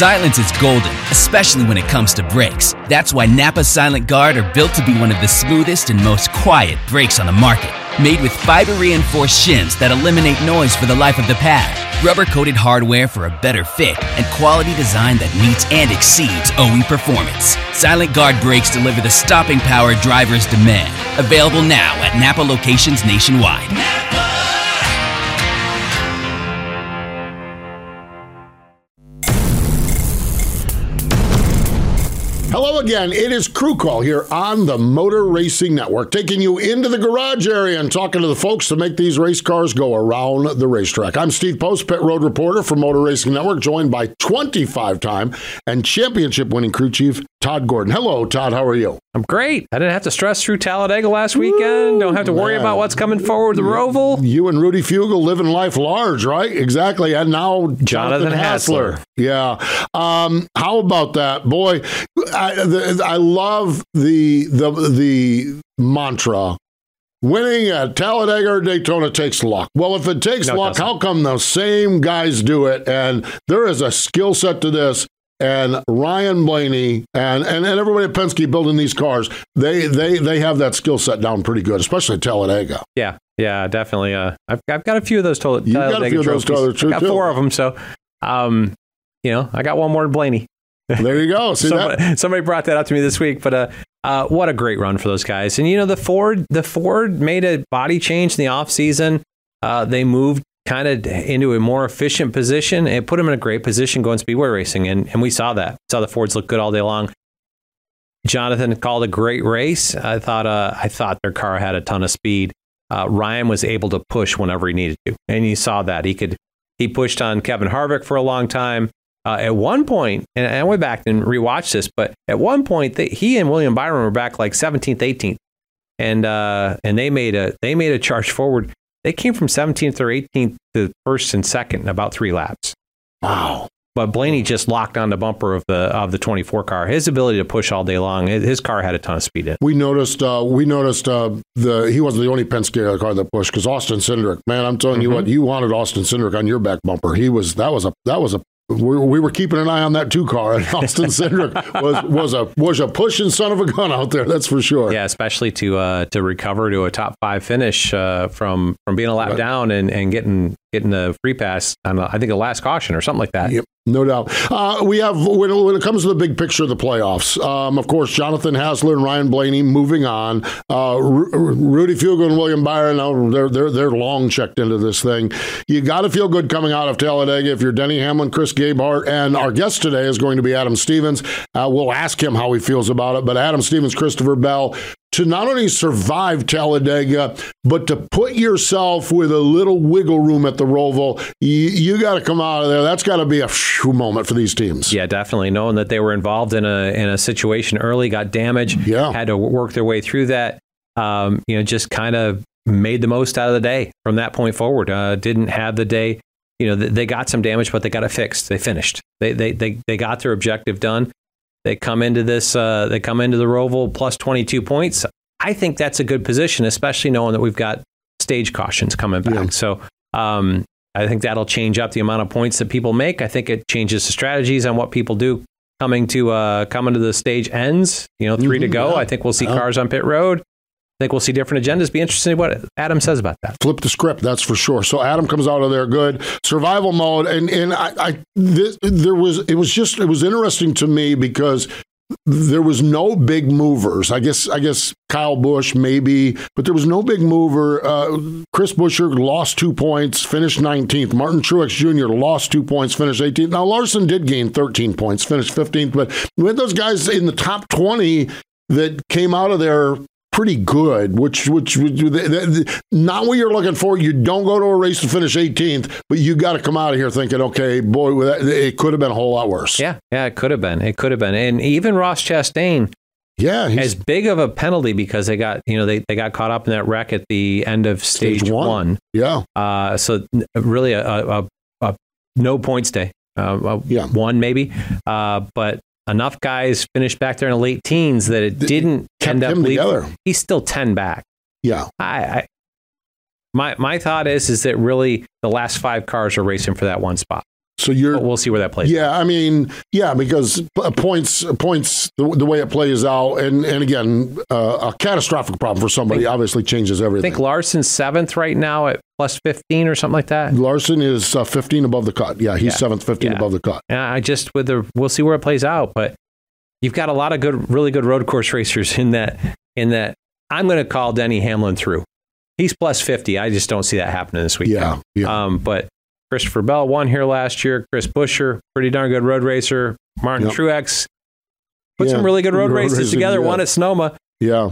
Silence is golden, especially when it comes to brakes. That's why Napa Silent Guard are built to be one of the smoothest and most quiet brakes on the market. Made with fiber-reinforced shims that eliminate noise for the life of the pad, rubber-coated hardware for a better fit, and quality design that meets and exceeds OE performance. Silent Guard brakes deliver the stopping power drivers demand. Available now at Napa locations nationwide. Hello again. It is Crew Call here on the Motor Racing Network, taking you into the garage area and talking to the folks to make these race cars go around the racetrack. I'm Steve Post, pit road reporter for Motor Racing Network, joined by 25-time and championship-winning crew chief Todd Gordon. Hello, Todd. How are you? I'm great. I didn't have to stress through Talladega last weekend. Don't have to worry about what's coming forward with the Roval. You and Rudy Fugle living life large, right? Exactly. And now Jonathan Hassler. Yeah. How about that? Boy, I love the mantra. Winning at Talladega or Daytona takes luck. Well, if it takes luck, how come the same guys do it? And there is a skill set to this. And Ryan Blaney and everybody at Penske building these cars, they have that skill set down pretty good, especially at Talladega. Yeah, definitely. I've got a few of those Talladega trophies. Got a few of those trophies. I got 4 of them, so I got one more than Blaney. There you go. See somebody brought that up to me this week, but what a great run for those guys. And the Ford made a body change in the off season. They moved kind of into a more efficient position and put them in a great position going speedway racing. And we saw that. Saw the Fords look good all day long. Jonathan called a great race. I thought their car had a ton of speed. Ryan was able to push whenever he needed to. And you saw that. He pushed on Kevin Harvick for a long time. At one point, and I went back and rewatched this, but at one point he and William Byron were back like 17th, 18th. And they made a charge forward. They came from 17th or 18th to first and second in about 3 laps. Wow. But Blaney just locked on the bumper of the 24 car. His ability to push all day long, his car had a ton of speed in it. We noticed he wasn't the only Penske car that pushed, because Austin Cindric, man, I'm telling you what, you wanted Austin Cindric on your back bumper. We were keeping an eye on that 2 car, and Austin Cindric was a pushing son of a gun out there. That's for sure. Yeah, especially to recover to a top 5 finish from being a lap down and getting the free pass on I think the last caution or something like that. Yep. No doubt. We have, when it comes to the big picture of the playoffs, of course, Jonathan Hassler and Ryan Blaney moving on. Rudy Fugle and William Byron, they're long checked into this thing. You got to feel good coming out of Talladega if you're Denny Hamlin, Chris Gabehart, and our guest today is going to be Adam Stevens. We'll ask him how he feels about it, but Adam Stevens, Christopher Bell, to not only survive Talladega, but to put yourself with a little wiggle room at the Roval, you got to come out of there. That's got to be a moment for these teams. Yeah, definitely. Knowing that they were involved in a situation early, got damaged, had to work their way through that. Just kind of made the most out of the day from that point forward. Didn't have the day. They got some damage, but they got it fixed. They finished. They got their objective done. They come into this. They come into the Roval plus 22 points. I think that's a good position, especially knowing that we've got stage cautions coming back. Yeah. So I think that'll change up the amount of points that people make. I think it changes the strategies on what people do coming to the stage ends. 3 to go. I think we'll see cars on pit road. I think we'll see different agendas. Be interesting what Adam says about that. Flip the script, that's for sure. So Adam comes out of there good. Survival mode, and it was interesting to me because there was no big movers. I guess Kyle Busch maybe, but there was no big mover. Chris Buescher lost 2 points, finished 19th. Martin Truex Jr. lost 2 points, finished 18th. Now Larson did gain 13 points, finished 15th, but we had those guys in the top 20 that came out of there pretty good, which not what you're looking for. You don't go to a race to finish 18th, but you got to come out of here thinking, okay, boy, it could have been a whole lot worse. Yeah, it could have been. And even Ross Chastain, as big of a penalty because they got they got caught up in that wreck at the end of stage one. Yeah. So really a no points day. One maybe, but. Enough guys finished back there in the late teens that it didn't end up leaving. He's still 10 back. Yeah. My thought is that really the last 5 cars are racing for that one spot. So we'll see where that plays. Yeah, I mean, because points, the way it plays out, and again, a catastrophic problem for somebody obviously changes everything. I think Larson's 7th right now at plus 15 or something like that. Larson is 15 above the cut. Yeah, he's 7th, 15 above the cut. And we'll see where it plays out, but you've got a lot of really good road course racers in that. I'm going to call Denny Hamlin through. He's plus 50. I just don't see that happening this weekend. Yeah. But Christopher Bell won here last year. Chris Buescher, pretty darn good road racer. Martin Truex put some really good road races together. Won at Sonoma. Yeah.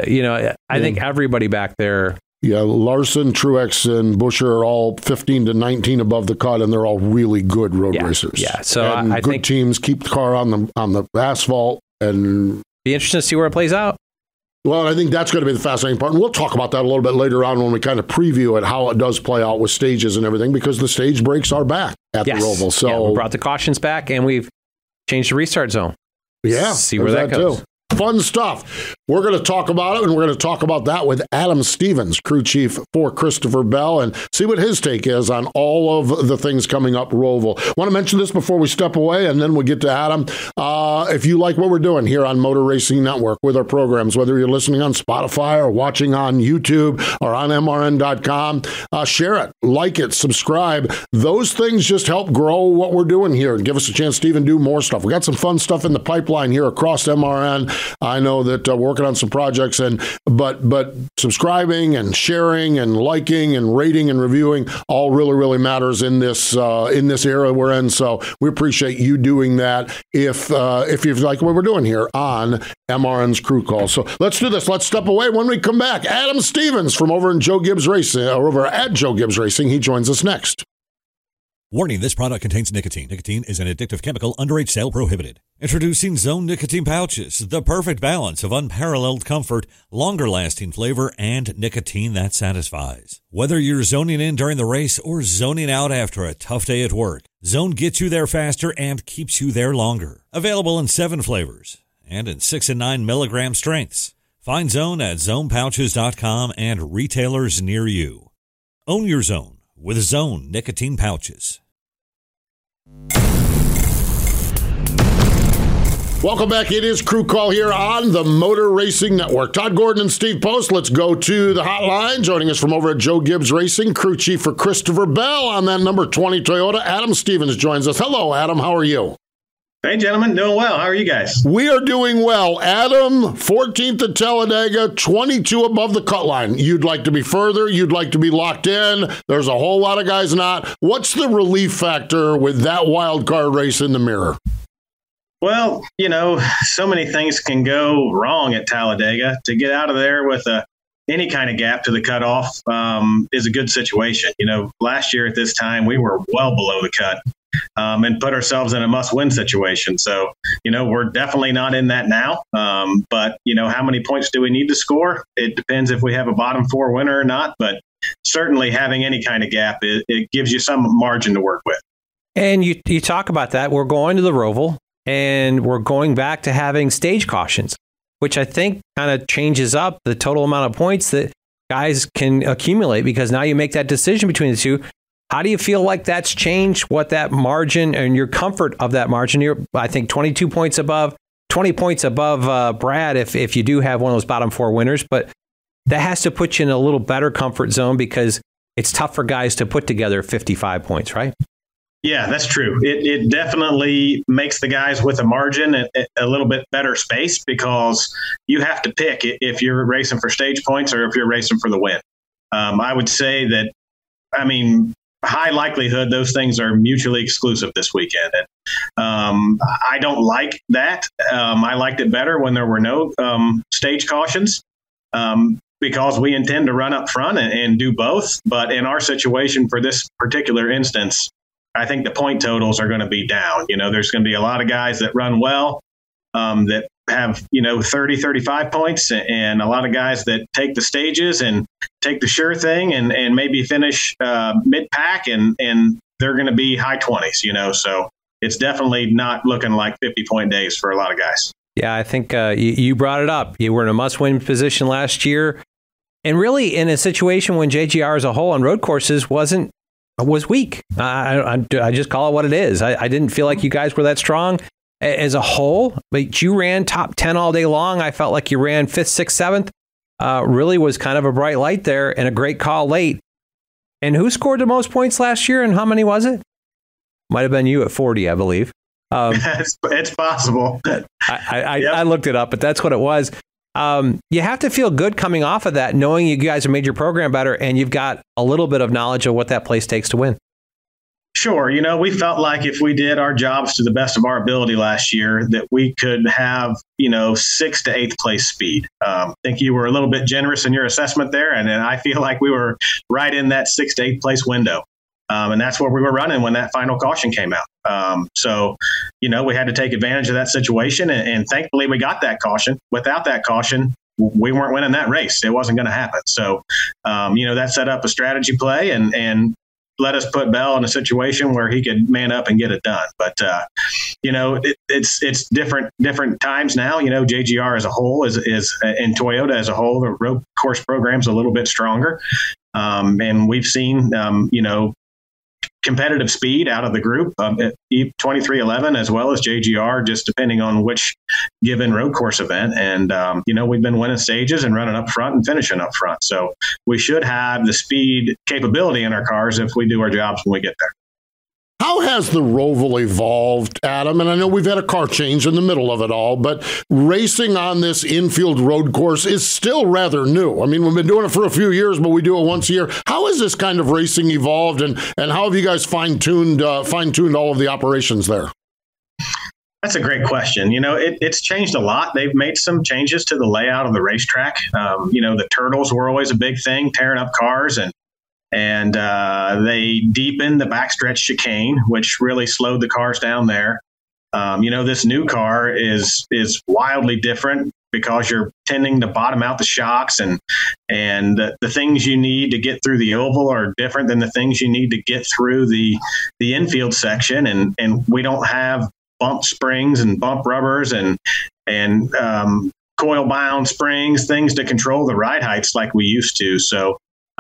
I think everybody back there. Yeah, Larson, Truex, and Buescher are all 15 to 19 above the cut, and they're all really good road racers. Yeah, so I think good teams keep the car on the asphalt, and be interesting to see where it plays out. Well, I think that's going to be the fascinating part. And we'll talk about that a little bit later on when we kind of preview it, how it does play out with stages and everything, because the stage breaks are back at the Roval. So we brought the cautions back, and we've changed the restart zone. Yeah. See where that goes. Too. Fun stuff. We're going to talk about it, and we're going to talk about that with Adam Stevens, crew chief for Christopher Bell, and see what his take is on all of the things coming up Roval. Want to mention this before we step away, and then we'll get to Adam. If you like what we're doing here on Motor Racing Network with our programs, whether you're listening on Spotify or watching on YouTube or on MRN.com, share it, like it, subscribe. Those things just help grow what we're doing here and give us a chance to even do more stuff. We got some fun stuff in the pipeline here across MRN. I know that working on some projects, but subscribing and sharing and liking and rating and reviewing all really matters in this era we're in. So we appreciate you doing that if you like what we're doing here on MRN's Crew Call. So let's do this. Let's step away. When we come back, Adam Stevens from over at Joe Gibbs Racing, he joins us next. Warning, this product contains nicotine. Nicotine is an addictive chemical. Underage sale prohibited. Introducing Zone Nicotine Pouches, the perfect balance of unparalleled comfort, longer-lasting flavor, and nicotine that satisfies. Whether you're zoning in during the race or zoning out after a tough day at work, Zone gets you there faster and keeps you there longer. Available in 7 flavors and in 6 and 9 milligram strengths. Find Zone at zonepouches.com and retailers near you. Own your Zone with Zone Nicotine Pouches. Welcome back. It is Crew Call here on the Motor Racing Network. Todd Gordon and Steve Post. Let's go to the hotline. Joining us from over at Joe Gibbs Racing, crew chief for Christopher Bell on that number 20 Toyota. Adam Stevens joins us. Hello, Adam. How are you? Hey, gentlemen. Doing well. How are you guys? We are doing well. Adam, 14th at Talladega, 22 above the cut line. You'd like to be further. You'd like to be locked in. There's a whole lot of guys not. What's the relief factor with that wild card race in the mirror? Well, so many things can go wrong at Talladega. To get out of there with any kind of gap to the cutoff is a good situation. Last year at this time, we were well below the cut and put ourselves in a must-win situation. So, we're definitely not in that now. But, how many points do we need to score? It depends if we have a bottom 4 winner or not. But certainly having any kind of gap, it gives you some margin to work with. And you talk about that. We're going to the Roval. And we're going back to having stage cautions, which I think kind of changes up the total amount of points that guys can accumulate, because now you make that decision between the two. How do you feel like that's changed what that margin and your comfort of that margin? You're, I think, 20 points above Brad if you do have one of those bottom 4 winners. But that has to put you in a little better comfort zone, because it's tough for guys to put together 55 points, right? Yeah, that's true. It definitely makes the guys with a margin a little bit better space, because you have to pick if you're racing for stage points or if you're racing for the win. I would say that, high likelihood those things are mutually exclusive this weekend. And I don't like that. I liked it better when there were no stage cautions, because we intend to run up front and do both. But in our situation for this particular instance, I think the point totals are going to be down. There's going to be a lot of guys that run well, that have, 30, 35 points, and a lot of guys that take the stages and take the sure thing and maybe finish mid-pack, and they're going to be high 20s, so it's definitely not looking like 50-point days for a lot of guys. Yeah, I think you brought it up. You were in a must-win position last year, and really in a situation when JGR as a whole on road courses wasn't was weak. I just call it what it is. I didn't feel like you guys were that strong as a whole, but you ran top 10 all day long. I felt like you ran 5th, 6th, 7th. Really was kind of a bright light there and a great call late. And who scored the most points last year and how many was it? Might have been you at 40, I believe. It's possible. I looked it up, but that's what it was. You have to feel good coming off of that, knowing you guys have made your program better and you've got a little bit of knowledge of what that place takes to win. Sure. We felt like if we did our jobs to the best of our ability last year, that we could have, 6th to 8th place speed. I think you were a little bit generous in your assessment there. And I feel like we were right in that 6th to 8th place window. And that's where we were running when that final caution came out. So, we had to take advantage of that situation. And thankfully, we got that caution. Without that caution, we weren't winning that race. It wasn't going to happen. So, that set up a strategy play and let us put Bell in a situation where he could man up and get it done. But, it's different times now. JGR as a whole is and Toyota as a whole, the road course program's a little bit stronger. And we've seen, competitive speed out of the group, 2311 as well as JGR, just depending on which given road course event. And, we've been winning stages and running up front and finishing up front. So we should have the speed capability in our cars if we do our jobs when we get there. How has the Roval evolved, Adam? And I know we've had a car change in the middle of it all, but racing on this infield road course is still rather new. I mean, we've been doing it for a few years, but we do it once a year. How has this kind of racing evolved, and how have you guys fine-tuned all of the operations there? That's a great question. It's changed a lot. They've made some changes to the layout of the racetrack. The turtles were always a big thing, tearing up cars, and they deepened the backstretch chicane, which really slowed the cars down there. This new car is wildly different because you're tending to bottom out the shocks, and the things you need to get through the oval are different than the things you need to get through the infield section. And we don't have bump springs and bump rubbers and coil bound springs, things to control the ride heights like we used to. So,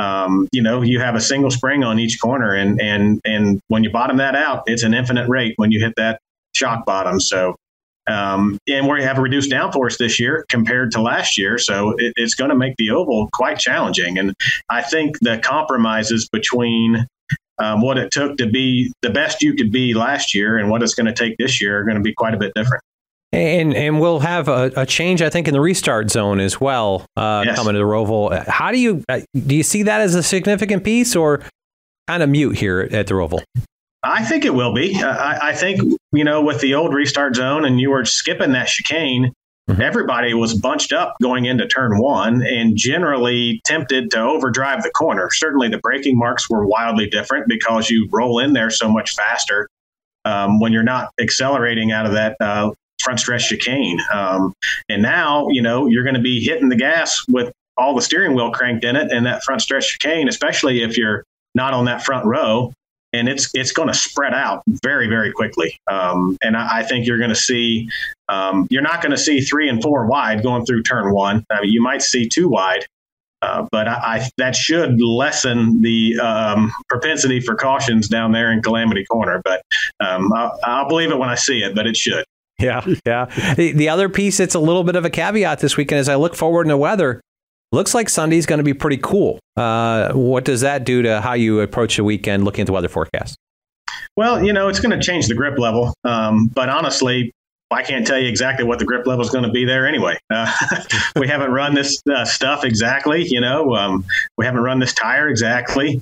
you have a single spring on each corner, and when you bottom that out, it's an infinite rate when you hit that shock bottom. So, and we have a reduced downforce this year compared to last year. So it's going to make the oval quite challenging. And I think the compromises between what it took to be the best you could be last year and what it's going to take this year are going to be quite a bit different. And we'll have a change, I think, in the restart zone as well, yes, coming to the Roval. How do you see that as a significant piece, or kind of mute here at the Roval? I think it will be. I think, with the old restart zone and you were skipping that chicane, everybody was bunched up going into turn one and generally tempted to overdrive the corner. Certainly the braking marks were wildly different because you roll in there so much faster when you're not accelerating out of that front stretch chicane. And now, you're going to be hitting the gas with all the steering wheel cranked in it and that front stretch chicane, especially if you're not on that front row. And it's going to spread out very, very quickly. And I think you're going to see, you're not going to see 3 and 4 wide going through turn one. I mean, you might see 2 wide, but that should lessen the propensity for cautions down there in Calamity Corner. But I'll believe it when I see it, but it should. Yeah. The other piece, it's a little bit of a caveat this weekend as I look forward in the weather. Looks like Sunday's going to be pretty cool. What does that do to how you approach the weekend looking at the weather forecast? Well, it's going to change the grip level. But honestly, I can't tell you exactly what the grip level is going to be there anyway. We haven't run this stuff exactly. We haven't run this tire exactly.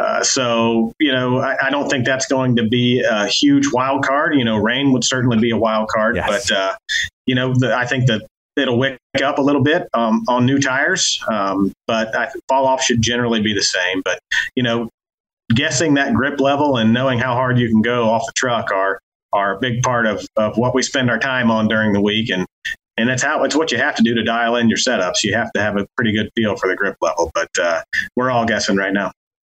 So, I don't think that's going to be a huge wild card. Rain would certainly be a wild card. Yes. But, I think that it'll wick up a little bit on new tires, but fall off should generally be the same. But, guessing that grip level and knowing how hard you can go off the truck are a big part of what we spend our time on during the week. And it's what you have to do to dial in your setups. You have to have a pretty good feel for the grip level, but we're all guessing right now.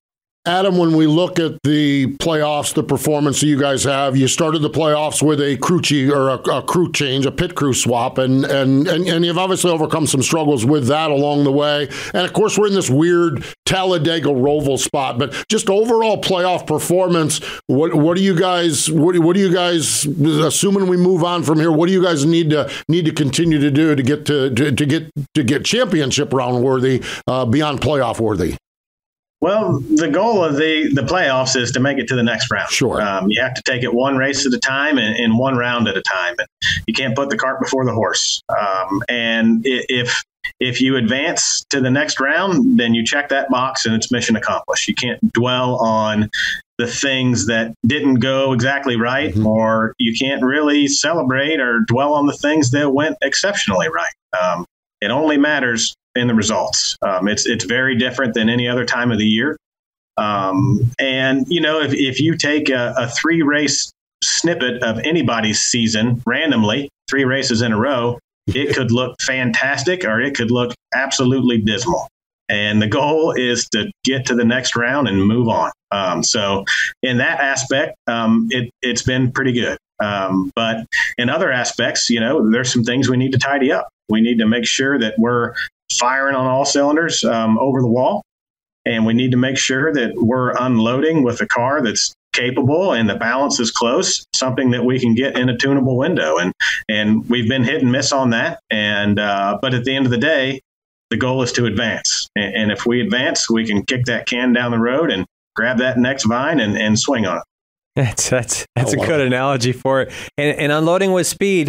Adam, when we look at the playoffs, the performance that you guys have, you started the playoffs with a crew a crew change, a pit crew swap, and you've obviously overcome some struggles with that along the way. And of course, we're in this weird Talladega Roval spot, but just overall playoff performance. What do you guys? What do you guys? Assuming we move on from here, what do you guys need to continue to do to get championship round worthy, beyond playoff worthy? Well, the goal of the playoffs is to make it to the next round. Sure. You have to take it one race at a time and one round at a time. You can't put the cart before the horse. And if you advance to the next round, then you check that box and it's mission accomplished. You can't dwell on the things that didn't go exactly right, or you can't really celebrate or dwell on the things that went exceptionally right. It only matters in the results. It's very different than any other time of the year. And, you know, if you take a 3-race snippet of anybody's season randomly, 3 races in a row, it could look fantastic or it could look absolutely dismal. And the goal is to get to the next round and move on. So in that aspect, it's been pretty good. But in other aspects, you know, there's some things we need to tidy up. We need to make sure that we're firing on all cylinders over the wall. And we need to make sure that we're unloading with a car that's capable and the balance is close, something that we can get in a tunable window. And we've been hit and miss on that. And but at the end of the day, the goal is to advance. And if we advance, we can kick that can down the road and grab that next vine and swing on it. That's a good analogy for it. And unloading with speed,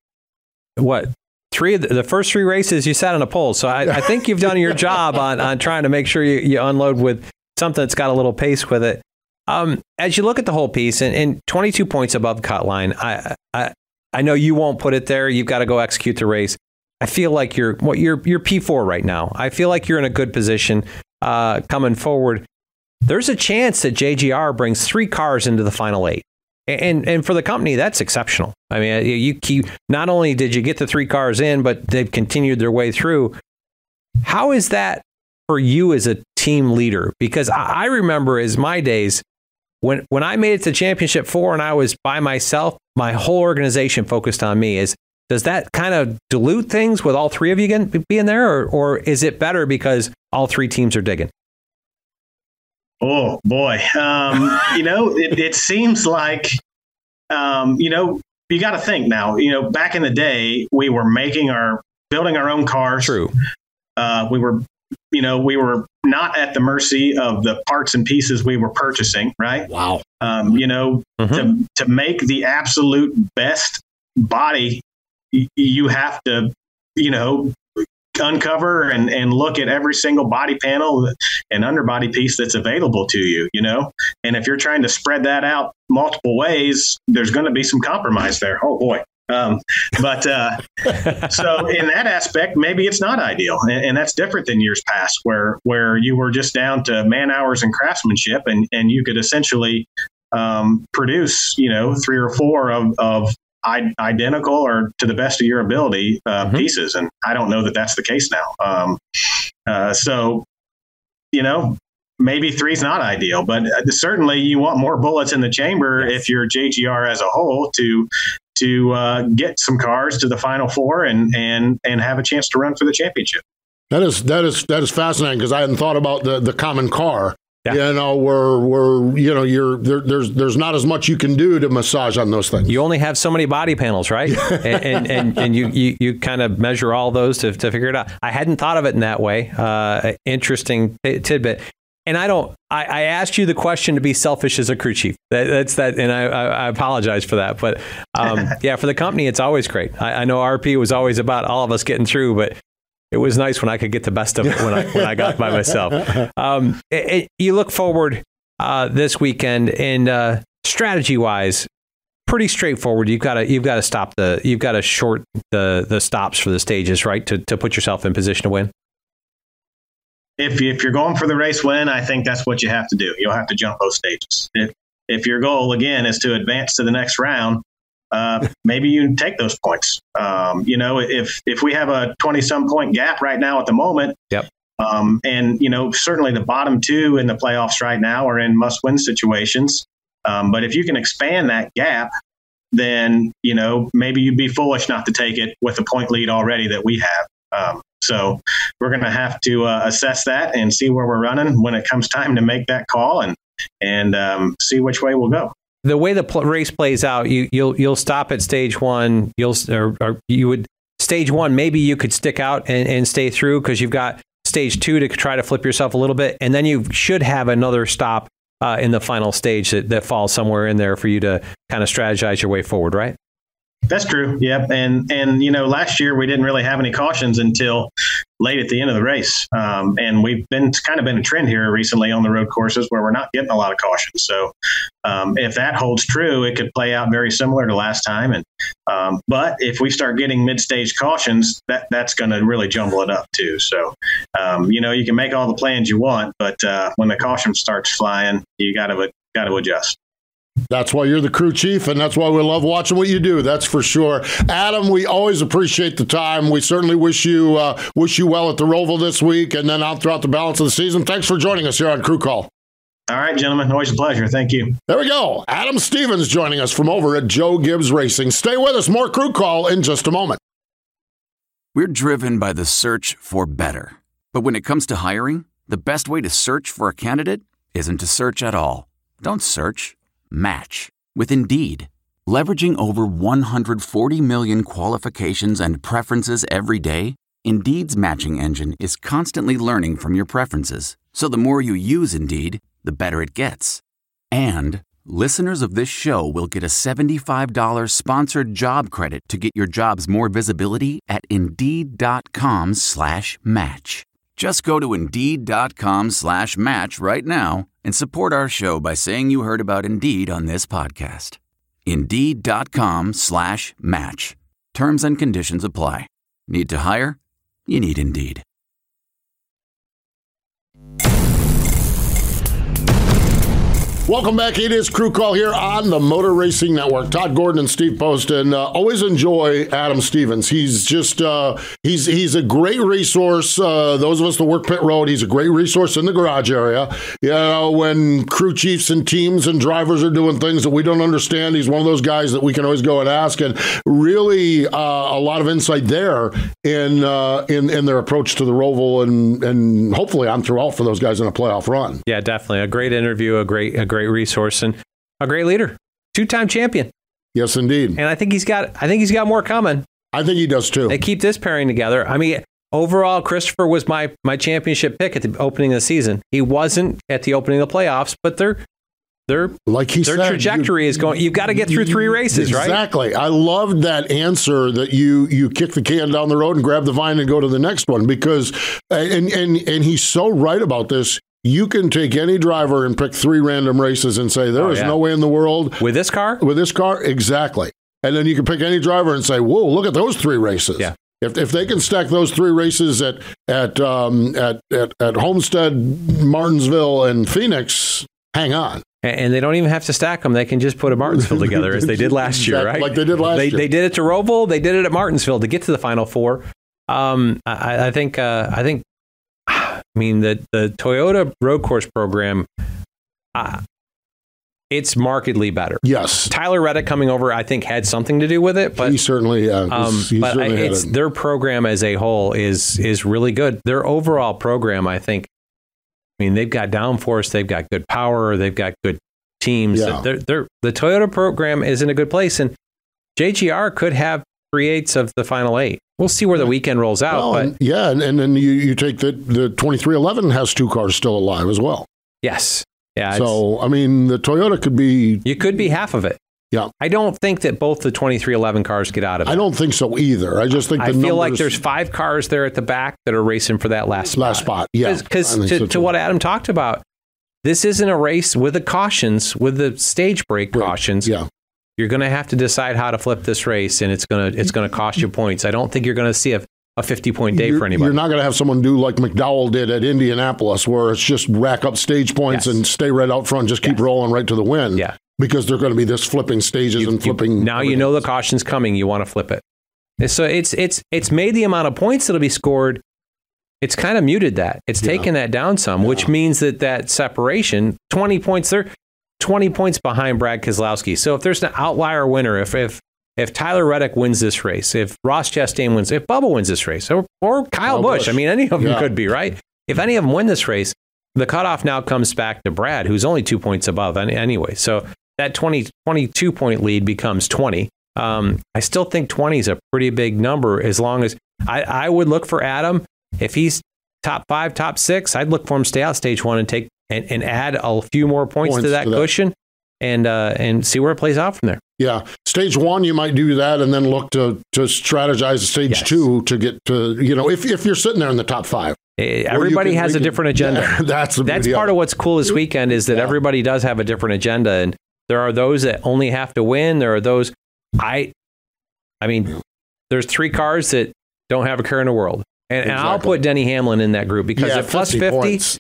the first 3 races you sat on a pole. So I think you've done your job on trying to make sure you unload with something that's got a little pace with it. As you look at the whole piece and 22 points above cut line, I know you won't put it there. You've got to go execute the race. I feel like you're P4 right now. I feel like you're in a good position coming forward. There's a chance that JGR brings 3 cars into the final 8. And for the company, that's exceptional. I mean, not only did you get the 3 cars in, but they've continued their way through. How is that for you as a team leader? Because I remember as my days, when I made it to Championship 4 and I was by myself, my whole organization focused on me. Does that kind of dilute things with all 3 of you being there? Or is it better because all 3 teams are digging? Oh, boy. You know, it seems like, you know, you got to think now, you know, back in the day, we were building our own cars. True. We were not at the mercy of the parts and pieces we were purchasing. Right. Wow. You know, to make the absolute best body, you have to, you know, uncover and look at every single body panel and underbody piece that's available to you, you know, and if you're trying to spread that out multiple ways, there's going to be some compromise there. Oh boy. But so in that aspect, maybe it's not ideal. And that's different than years past where you were just down to man hours and craftsmanship and you could essentially produce, you know, 3 or 4 of identical or to the best of your ability pieces. And I don't know that that's the case now. So, you know, maybe 3 is not ideal, but certainly you want more bullets in the chamber if you're JGR as a whole to get some cars to the Final 4 and have a chance to run for the championship. That is fascinating because I hadn't thought about the common car. Yeah. You know, where you know there's not as much you can do to massage on those things. You only have so many body panels, right? and you kind of measure all those to figure it out. I hadn't thought of it in that way. Interesting tidbit. And I asked you the question to be selfish as a crew chief. That's that, and I apologize for that. But yeah, for the company, it's always great. I know RP was always about all of us getting through, but it was nice when I could get the best of it when I got by myself. You look forward this weekend, and strategy wise, pretty straightforward. You've got to short the stops for the stages, right, to put yourself in position to win. If you're going for the race win, I think that's what you have to do. You'll have to jump both stages. If your goal again is to advance to the next round, maybe you take those points. You know, if we have a 20-some point gap right now at the moment, yep. And, certainly the bottom two in the playoffs right now are in must-win situations. But if you can expand that gap, then, maybe you'd be foolish not to take it with a point lead already that we have. So we're going to have to assess that and see where we're running when it comes time to make that call and see which way we'll go. The way the race plays out, you'll stop at stage one. Stage one, maybe you could stick out and stay through because you've got stage two to try to flip yourself a little bit. And then you should have another stop in the final stage that falls somewhere in there for you to kind of strategize your way forward, right? That's true. Yep. And last year we didn't really have any cautions until late at the end of the race. And we've been a trend here recently on the road courses where we're not getting a lot of cautions. So if that holds true, it could play out very similar to last time. And but if we start getting mid-stage cautions, that's going to really jumble it up too. So you can make all the plans you want, but when the caution starts flying, you got to adjust. That's why you're the crew chief, and that's why we love watching what you do. That's for sure. Adam, we always appreciate the time. We certainly wish you well at the Roval this week and then out throughout the balance of the season. Thanks for joining us here on Crew Call. All right, gentlemen. Always a pleasure. Thank you. There we go. Adam Stevens joining us from over at Joe Gibbs Racing. Stay with us. More Crew Call in just a moment. We're driven by the search for better. But when it comes to hiring, the best way to search for a candidate isn't to search at all. Don't search. Match with Indeed. Leveraging over 140 million qualifications and preferences every day, Indeed's matching engine is constantly learning from your preferences. So the more you use Indeed, the better it gets. And listeners of this show will get a $75 sponsored job credit to get your jobs more visibility at Indeed.com/match. Just go to Indeed.com/match right now and support our show by saying you heard about Indeed on this podcast. Indeed.com/match. Terms and conditions apply. Need to hire? You need Indeed. Welcome back. It is Crew Call here on the Motor Racing Network. Todd Gordon and Steve Poston. Always enjoy Adam Stevens. He's just he's a great resource. Those of us that work pit road, he's a great resource in the garage area. When crew chiefs and teams and drivers are doing things that we don't understand, he's one of those guys that we can always go and ask. And really, a lot of insight there in their approach to the Roval and hopefully on throughout for those guys in a playoff run. Yeah, definitely a great interview, a great resource, and a great leader, two-time champion. Yes, indeed. And I think he's got more coming. I think he does too. They keep this pairing together. I mean, overall, Christopher was my championship pick at the opening of the season. He wasn't at the opening of the playoffs, but their trajectory is going. You've got to get through 3 races, right? Exactly. I loved that answer that you kick the can down the road and grab the vine and go to the next one because, and he's so right about this. You can take any driver and pick 3 random races and say, there is no way in the world. With this car? With this car, exactly. And then you can pick any driver and say, whoa, look at those 3 races. Yeah. If they can stack those 3 races at Homestead, Martinsville, and Phoenix, hang on. And they don't even have to stack them. They can just put a Martinsville together as they did last year, right? Like they did last year. They did it to Roval. They did it at Martinsville to get to the Final Four. I think the Toyota road course program, it's markedly better. Yes. Tyler Reddick coming over, I think, had something to do with it. But he certainly, their program as a whole is really good. Their overall program, I think, they've got downforce, they've got good power, they've got good teams. Yeah. The Toyota program is in a good place, and JGR could have 3/8 of the final 8. We'll see where the weekend rolls out. And then you take the 2311 has 2 cars still alive as well. Yes. Yeah. So, the Toyota could be... You could be half of it. Yeah. I don't think that both the 2311 cars get out of it. I don't think so either. I just think I feel like there's 5 cars there at the back that are racing for that last spot. Yeah. Because to what Adam talked about, this isn't a race with the cautions, with the stage break cautions. Yeah. You're going to have to decide how to flip this race, and it's going to cost you points. I don't think you're going to see a 50-point day for anybody. You're not going to have someone do like McDowell did at Indianapolis, where it's just rack up stage points and stay right out front, just keep rolling right to the win. Yeah. Because they're going to be this flipping stages and flipping. Now everything. You know the caution's coming. You want to flip it. So it's made the amount of points that'll be scored it's kind of muted that. It's taken that down some, which means that separation, 20 points there, 20 points behind Brad Keselowski. So if there's an outlier winner, if Tyler Reddick wins this race, if Ross Chastain wins, if Bubba wins this race, or Kyle Busch, I mean, any of them could be, right? If any of them win this race, the cutoff now comes back to Brad, who's only 2 points above anyway. So that 22-point lead becomes 20. I still think 20 is a pretty big number as long as I would look for Adam. If he's top 5, top 6, I'd look for him to stay out stage 1 and take and add a few more points to that cushion and see where it plays out from there. Yeah. Stage 1, you might do that and then look to strategize stage 2 to get to, if you're sitting there in the top 5. Everybody has a different agenda. Yeah, that's part of what's cool this weekend is that everybody does have a different agenda. And there are those that only have to win. There are those, I mean, there's 3 cars that don't have a care in the world. And I'll put Denny Hamlin in that group because at plus 50, points.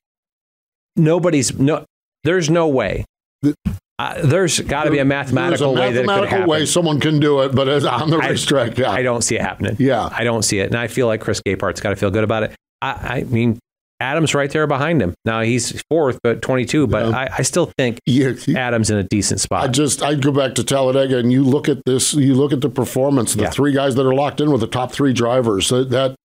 There's no way. There's got to be a mathematical way that it could happen. Way someone can do it, but on the racetrack, I don't see it happening. Yeah. I don't see it. And I feel like Chris Gapehart's got to feel good about it. I mean, Adam's right there behind him. Now he's 4th, but 22, but I still think Adam's in a decent spot. I'd go back to Talladega and you look at this, you look at the performance, the 3 guys that are locked in with the top 3 drivers. That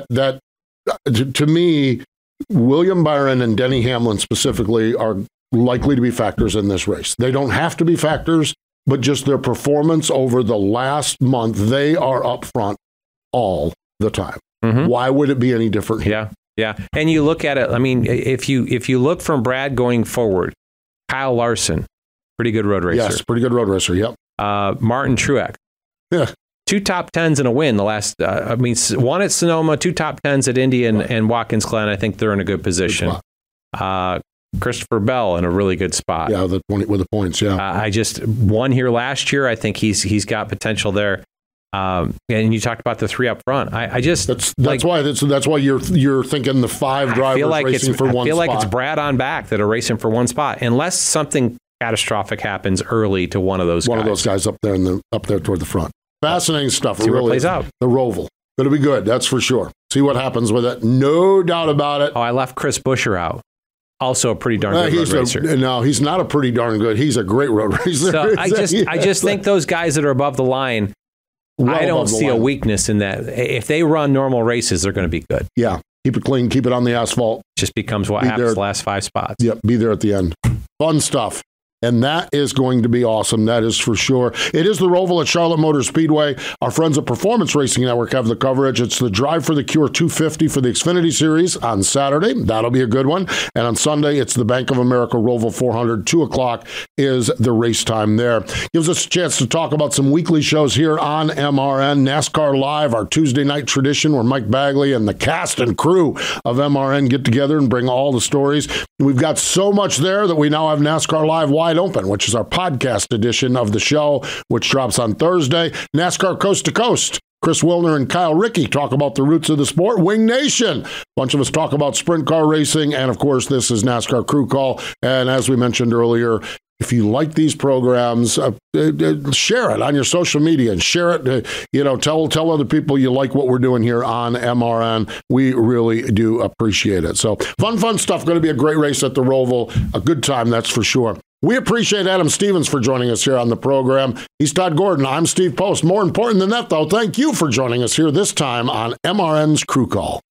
to me, William Byron and Denny Hamlin specifically are likely to be factors in this race. They don't have to be factors, but just their performance over the last month, they are up front all the time. Mm-hmm. Why would it be any different here? Yeah. And you look at it, I mean, if you look from Brad going forward, Kyle Larson, pretty good road racer. Yes, pretty good road racer, yep. Martin Truex. Yeah. 2 top 10s and a win the last, one at Sonoma, 2 top 10s at Indy and Watkins Glen. I think they're in a good position. Christopher Bell in a really good spot. Yeah, with the points, yeah. I just won here last year. I think he's got potential there. And you talked about the 3 up front. That's why you're thinking the 5 drivers racing for one spot. I feel like it's Brad on back that are racing for one spot, unless something catastrophic happens early to one of those guys. One of those guys up there toward the front. Fascinating stuff. See what plays out. The Roval. Going to be good, that's for sure. See what happens with it. No doubt about it. Oh, I left Chris Buescher out. Also a pretty darn good road racer. No, he's not a pretty darn good. He's a great road racer. So I just think those guys that are above the line, I don't see a weakness in that. If they run normal races, they're going to be good. Yeah. Keep it clean. Keep it on the asphalt. Just becomes what happens the last 5 spots. Yep. Be there at the end. Fun stuff. And that is going to be awesome. That is for sure. It is the Roval at Charlotte Motor Speedway. Our friends at Performance Racing Network have the coverage. It's the Drive for the Cure 250 for the Xfinity Series on Saturday. That'll be a good one. And on Sunday, it's the Bank of America Roval 400. 2 o'clock is the race time there. Gives us a chance to talk about some weekly shows here on MRN. NASCAR Live, our Tuesday night tradition where Mike Bagley and the cast and crew of MRN get together and bring all the stories. We've got so much there that we now have NASCAR Live Wide Open, which is our podcast edition of the show, which drops on Thursday. NASCAR Coast to Coast. Chris Wilner and Kyle Rickey talk about the roots of the sport. Wing Nation. A bunch of us talk about sprint car racing. And, of course, this is NASCAR Crew Call. And as we mentioned earlier, if you like these programs, share it on your social media and share it. Tell other people you like what we're doing here on MRN. We really do appreciate it. So fun stuff. Going to be a great race at the Roval. A good time, that's for sure. We appreciate Adam Stevens for joining us here on the program. He's Todd Gordon. I'm Steve Post. More important than that, though, thank you for joining us here this time on MRN's Crew Call.